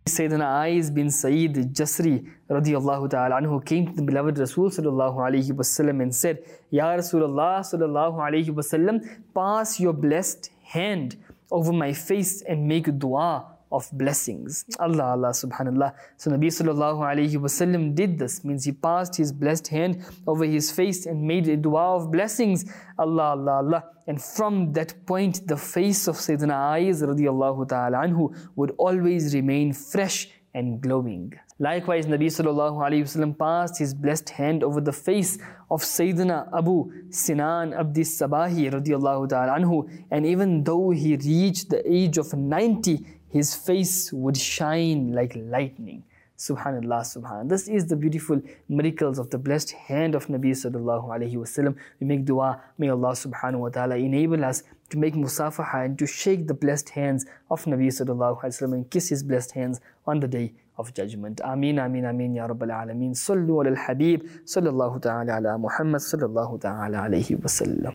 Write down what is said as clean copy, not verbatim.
Sayyidina Ais bin Saeed Jasri radiyallahu ta'ala anhu came to the beloved Rasul sallallahu alayhi wasallam and said, Ya Rasulullah sallallahu alayhi wasallam, pass your blessed hand over my face and make dua of blessings. Allah subhanallah. So Nabi sallallahu alayhi wasallam did this, means he passed his blessed hand over his face and made a dua of blessings. Allah. And from that point, the face of Sayyidina Ais radiyallahu ta'ala anhu would always remain fresh and glowing. Likewise, Nabi sallallahu alayhi wasallam passed his blessed hand over the face of Sayyidina Abu Sinan Abdi Sabahi radiyallahu ta'ala anhu, and even though he reached the age of 90, his face would shine like lightning. Subhanallah. This is the beautiful miracles of the blessed hand of Nabi sallallahu alayhi wasallam. We make dua, may Allah subhanahu wa ta'ala enable us to make musafaha and to shake the blessed hands of Nabi sallallahu alayhi wasallam and kiss his blessed hands on the day of judgment. Ameen ya Rabbal Alameen. Sallu ala al-Habib sallallahu ta'ala ala Muhammad sallallahu ta'ala alayhi wasallam.